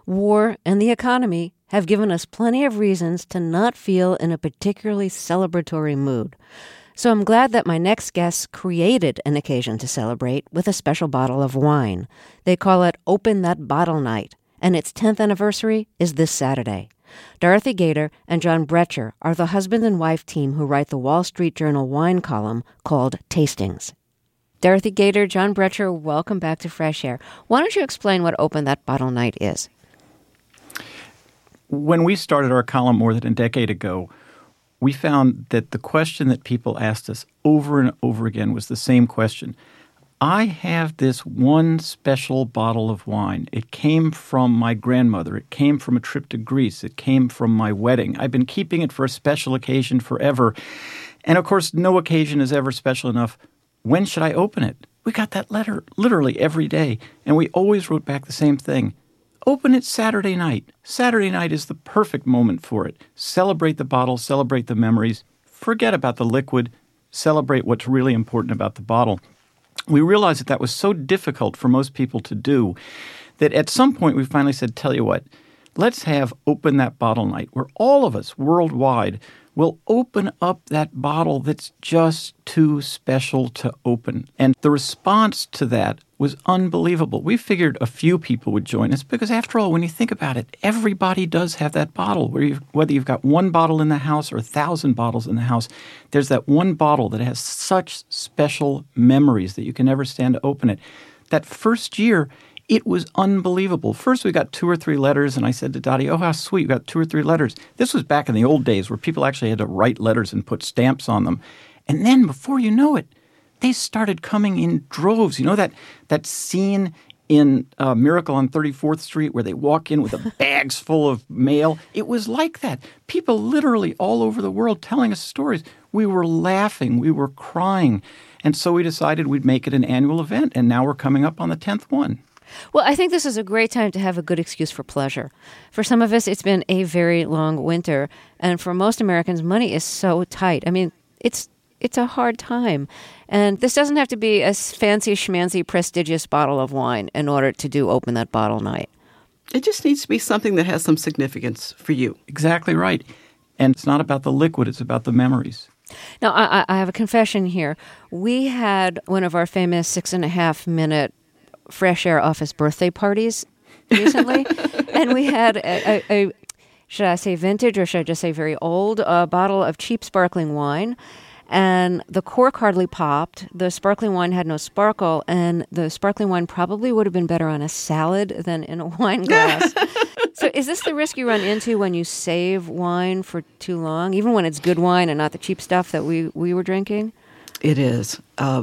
War and the economy have given us plenty of reasons to not feel in a particularly celebratory mood. So I'm glad that my next guests created an occasion to celebrate with a special bottle of wine. They call it Open That Bottle Night, and its 10th anniversary is this Saturday. Dorothy Gator and John Brecher are the husband and wife team who write the Wall Street Journal wine column called Tastings. Dorothy Gator, John Brecher, welcome back to Fresh Air. Why don't you explain what Open That Bottle Night is? When we started our column more than a decade ago, we found that the question that people asked us over and over again was the same question. I have this one special bottle of wine. It came from my grandmother. It came from a trip to Greece. It came from my wedding. I've been keeping it for a special occasion forever. And of course, no occasion is ever special enough. When should I open it? We got that letter literally every day. And we always wrote back the same thing. Open it Saturday night. Saturday night is the perfect moment for it. Celebrate the bottle, celebrate the memories. Forget about the liquid. Celebrate what's really important about the bottle. We realized that was so difficult for most people to do that at some point we finally said, tell you what, let's have Open That Bottle Night where all of us worldwide will open up that bottle that's just too special to open. And the response to that was unbelievable. We figured a few people would join us because, after all, when you think about it, everybody does have that bottle. Whether you've got one bottle in the house or 1,000 bottles in the house, there's that one bottle that has such special memories that you can never stand to open it. That first year, it was unbelievable. First, we got 2 or 3 letters, and I said to Dottie, oh, how sweet, we got 2 or 3 letters. This was back in the old days where people actually had to write letters and put stamps on them. And then, before you know it, they started coming in droves. You know that scene in Miracle on 34th Street where they walk in with bags full of mail? It was like that. People literally all over the world telling us stories. We were laughing. We were crying. And so we decided we'd make it an annual event, and now we're coming up on the 10th one. Well, I think this is a great time to have a good excuse for pleasure. For some of us, it's been a very long winter. And for most Americans, money is so tight. I mean, it's a hard time. And this doesn't have to be a fancy, schmancy, prestigious bottle of wine in order to do Open That Bottle Night. It just needs to be something that has some significance for you. Exactly right. And it's not about the liquid, it's about the memories. Now, I have a confession here. We had one of our famous 6.5-minute Fresh Air office birthday parties recently, and we had a should I say vintage or should I just say very old bottle of cheap sparkling wine, and the cork hardly popped. The sparkling wine had no sparkle, and the sparkling wine probably would have been better on a salad than in a wine glass. So is this the risk you run into when you save wine for too long, even when it's good wine and not the cheap stuff that we were drinking? It is.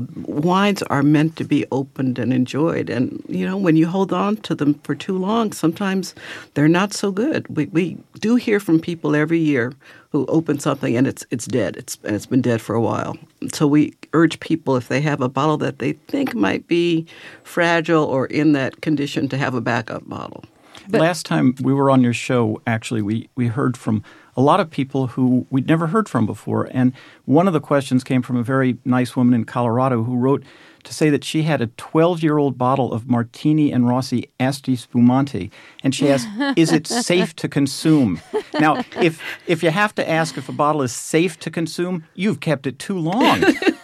Wines are meant to be opened and enjoyed. And, when you hold on to them for too long, sometimes they're not so good. We do hear from people every year who open something and it's dead. It's been dead for a while. So we urge people, if they have a bottle that they think might be fragile or in that condition, to have a backup bottle. But last time we were on your show, actually, we heard from a lot of people who we'd never heard from before. And one of the questions came from a very nice woman in Colorado who wrote to say that she had a 12-year-old bottle of Martini and Rossi Asti Spumante. And she asked, is it safe to consume? Now, if you have to ask if a bottle is safe to consume, you've kept it too long.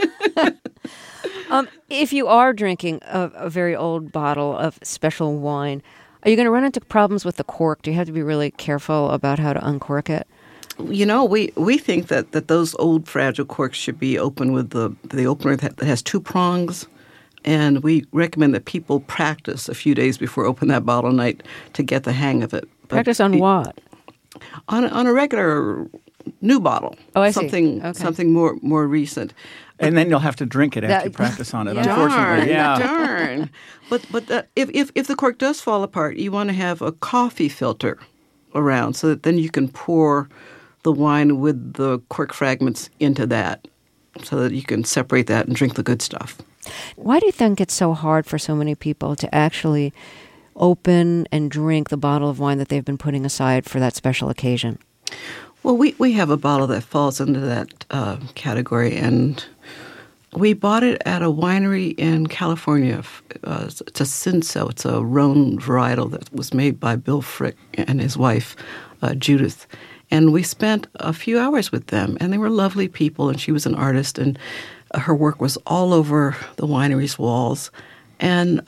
If you are drinking a very old bottle of special wine, are you going to run into problems with the cork? Do you have to be really careful about how to uncork it? We think that those old fragile corks should be opened with the opener that has 2 prongs. And we recommend that people practice a few days before Open That Bottle Night to get the hang of it. Practice on what? On a regular new bottle. Oh, I see. Okay. Something more recent. And then you'll have to drink it after you practice on it, unfortunately. Darn. But if the cork does fall apart, you want to have a coffee filter around so that then you can pour the wine with the cork fragments into that so that you can separate that and drink the good stuff. Why do you think it's so hard for so many people to actually open and drink the bottle of wine that they've been putting aside for that special occasion? Well, we have a bottle that falls into that category, and We bought it at a winery in California. It's a Cinsault. It's a Rhone varietal that was made by Bill Frick and his wife, Judith. And we spent a few hours with them, and they were lovely people, and she was an artist, and her work was all over the winery's walls. And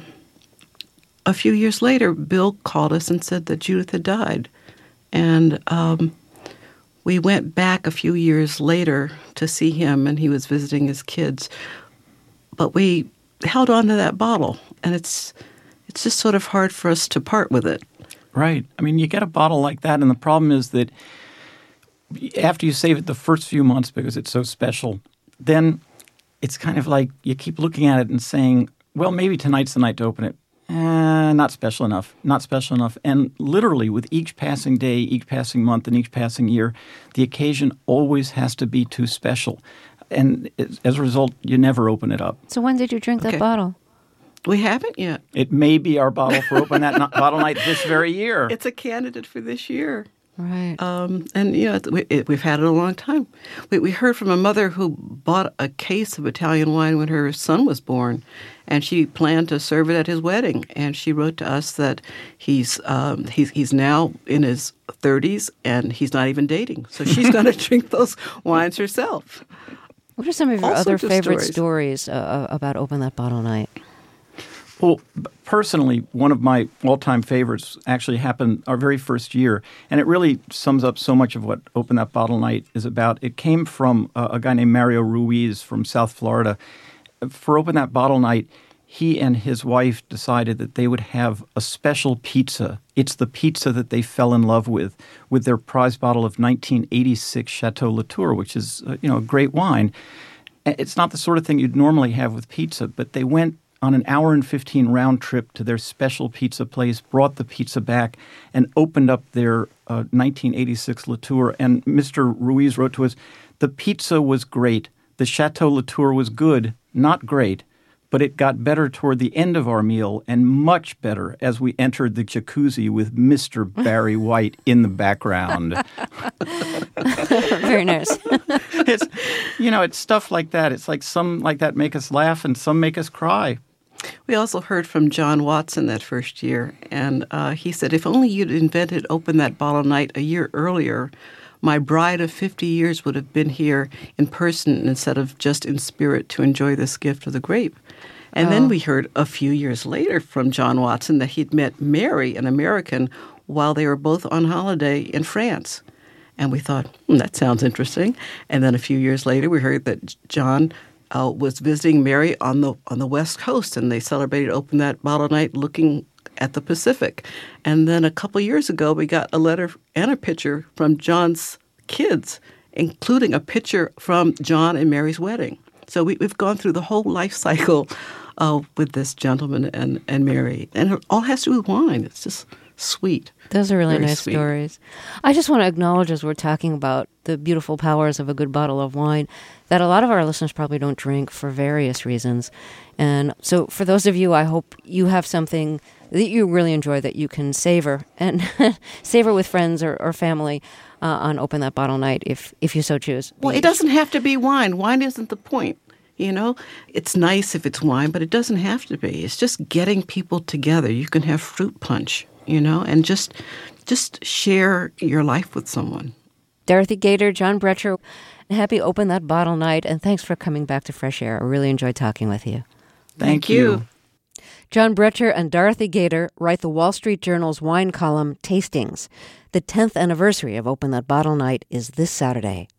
a few years later, Bill called us and said that Judith had died. And we went back a few years later to see him, and he was visiting his kids. But we held on to that bottle, and it's just sort of hard for us to part with it. Right. I mean, you get a bottle like that, and the problem is that after you save it the first few months because it's so special, then it's kind of like you keep looking at it and saying, well, maybe tonight's the night to open it. Not special enough, not special enough. And literally with each passing day, each passing month, and each passing year, the occasion always has to be too special. And as a result, you never open it up. So when did you drink that bottle? We haven't yet. It may be our bottle for opening that bottle night this very year. It's a candidate for this year. Right. And, we've had it a long time. We heard from a mother who bought a case of Italian wine when her son was born, and she planned to serve it at his wedding. And she wrote to us that he's now in his 30s, and he's not even dating. So she's going to drink those wines herself. What are some of your other favorite stories about Open That Bottle Night? Well, personally, one of my all-time favorites actually happened our very first year, and it really sums up so much of what Open That Bottle Night is about. It came from a guy named Mario Ruiz from South Florida. For Open That Bottle Night, he and his wife decided that they would have a special pizza. It's the pizza that they fell in love with their prize bottle of 1986 Chateau Latour, which is a great wine. It's not the sort of thing you'd normally have with pizza, but they went on an hour and 15 round trip to their special pizza place, brought the pizza back, and opened up their 1986 Latour. And Mr. Ruiz wrote to us, the pizza was great. The Chateau Latour was good, not great, but it got better toward the end of our meal and much better as we entered the jacuzzi with Mr. Barry White in the background. Very nice. It's stuff like that. It's like some like that make us laugh and some make us cry. We also heard from John Watson that first year, and he said, if only you'd invented Open That Bottle Night a year earlier, my bride of 50 years would have been here in person instead of just in spirit to enjoy this gift of the grape. And then we heard a few years later from John Watson that he'd met Mary, an American, while they were both on holiday in France. And we thought, that sounds interesting. And then a few years later, we heard that John was visiting Mary on the West Coast, and they celebrated Open That Bottle Night looking at the Pacific. And then a couple years ago, we got a letter and a picture from John's kids, including a picture from John and Mary's wedding. So we've gone through the whole life cycle with this gentleman and Mary. And it all has to do with wine. It's just sweet. Those are really Very nice sweet. stories. I just want to acknowledge, as we're talking about the beautiful powers of a good bottle of wine, that a lot of our listeners probably don't drink for various reasons. And so for those of you, I hope you have something that you really enjoy that you can savor and savor with friends or family on Open That Bottle Night if you so choose. Well, it doesn't have to be wine. Wine isn't the point. It's nice if it's wine, but it doesn't have to be. It's just getting people together. You can have fruit punch, and just share your life with someone. Dorothy Gator, John Brecher, happy Open That Bottle Night, and thanks for coming back to Fresh Air. I really enjoyed talking with you. Thank you. John Brecher and Dorothy Gator write the Wall Street Journal's wine column, Tastings. The 10th anniversary of Open That Bottle Night is this Saturday.